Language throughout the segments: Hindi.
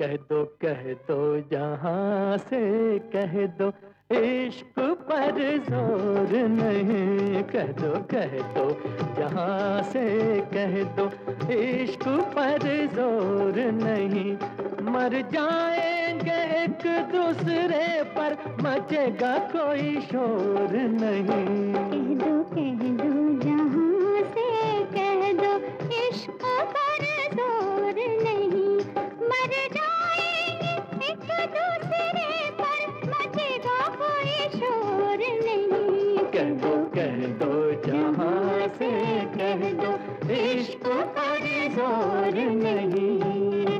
कह दो जहां से कह दो, इश्क पर जोर नहीं। कह दो जहां से कह दो, इश्क पर जोर नहीं। मर जाएंगे एक दूसरे पर, मचेगा कोई शोर नहीं। कह दो जहां से कह दो, इश्क पर जोर नहीं। मर जाएंगे एक दूसरे पर, मचेगा कोई शोर नहीं। कह दो जहां से कह दो, इश्क पर जोर नहीं।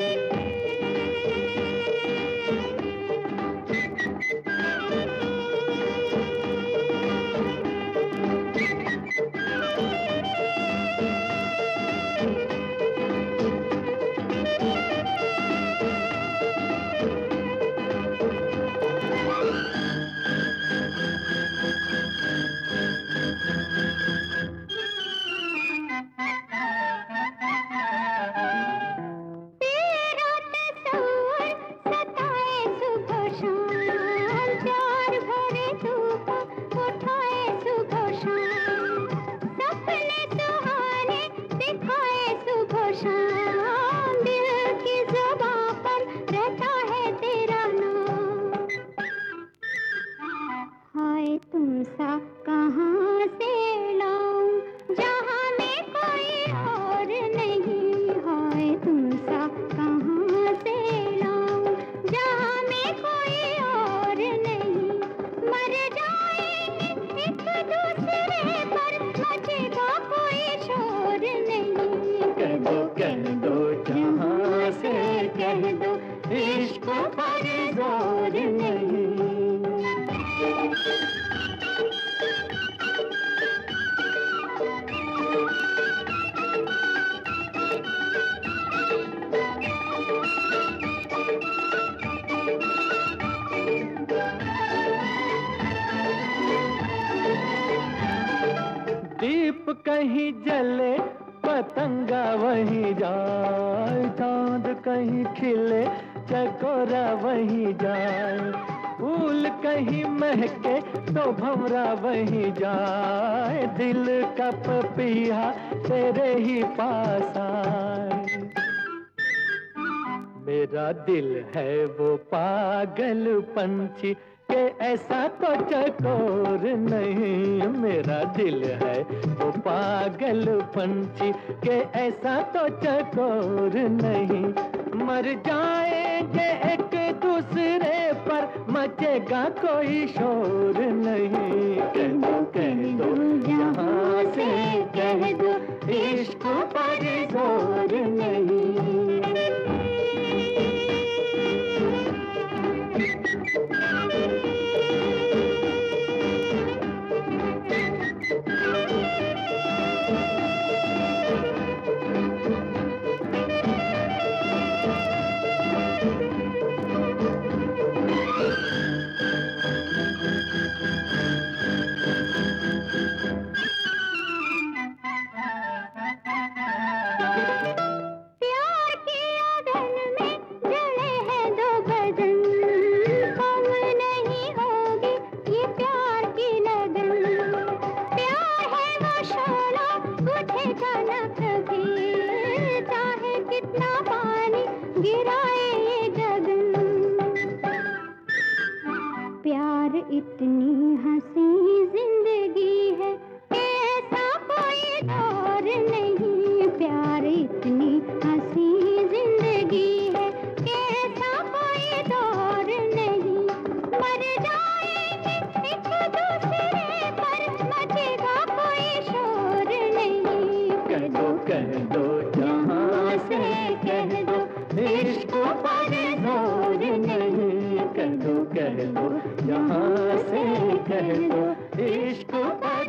तुमसा कहाँ से लाऊं जहाँ में कोई और नहीं। हाय तुमसा कहाँ से लाऊं जहाँ में कोई और नहीं। मर जाएंगे एक दूसरे पर, मचेगा कोई शोर नहीं। कह दो जहां से कह दो, इश्क पर जोर नहीं। दीप कहीं जले, पतंगा वहीं जाए। चांद कहीं खिले, चकोरा वहीं जाए। फूल कहीं महके, तो भंवरा वहीं जाए। दिल का पपीहा तेरे ही पास आए। मेरा दिल है वो पागल पंछी के ऐसा तो चकोर नहीं। मेरा दिल है वो पागल पंछी के ऐसा तो चकोर नहीं। मर जाएंगे एक दूसरे पर, मचेगा कोई शोर नहीं। कह दो जहां से कह दो, इश्क पर जोर नहीं। गिराए ये गगन, प्यार इतनी हंसी जिंदगी है, ऐसा कोई दौर नहीं। प्यार इतनी हंसी जिंदगी है, ऐसा कोई दौर नहीं। मर जाएंगे एक दूसरे पर, मचेगा कोई शोर नहीं। कह दो जहां से कह दो, इश्क पर जोर नहीं। कह दो जहां से कह दो, इश्क पर